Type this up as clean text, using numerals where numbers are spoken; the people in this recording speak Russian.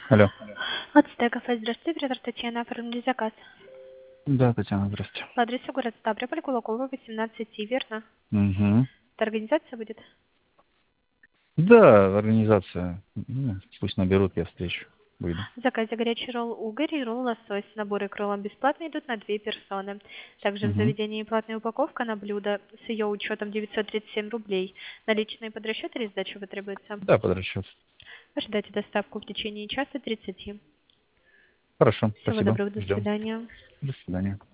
Алло. Отстая кафе, здравствуйте, оператор Татьяна, оформили заказ. Да, Татьяна, здрасте. По адресу город Ставрополь, Кулакова, 18, верно? Угу. Это организация будет? Да, организация. Пусть наберут, я встречу. Выйду. В заказе горячий ролл угорь и ролл лосось. Наборы к роллам бесплатно идут на 2 персоны. Также в Угу. заведении платная упаковка на блюдо с ее учетом 937 рублей. Наличные под расчет или сдача потребуется? Да, под расчет. Ожидайте доставку в течение часа 30. Хорошо, Всего спасибо. доброго, до Ждем. свидания. До свидания.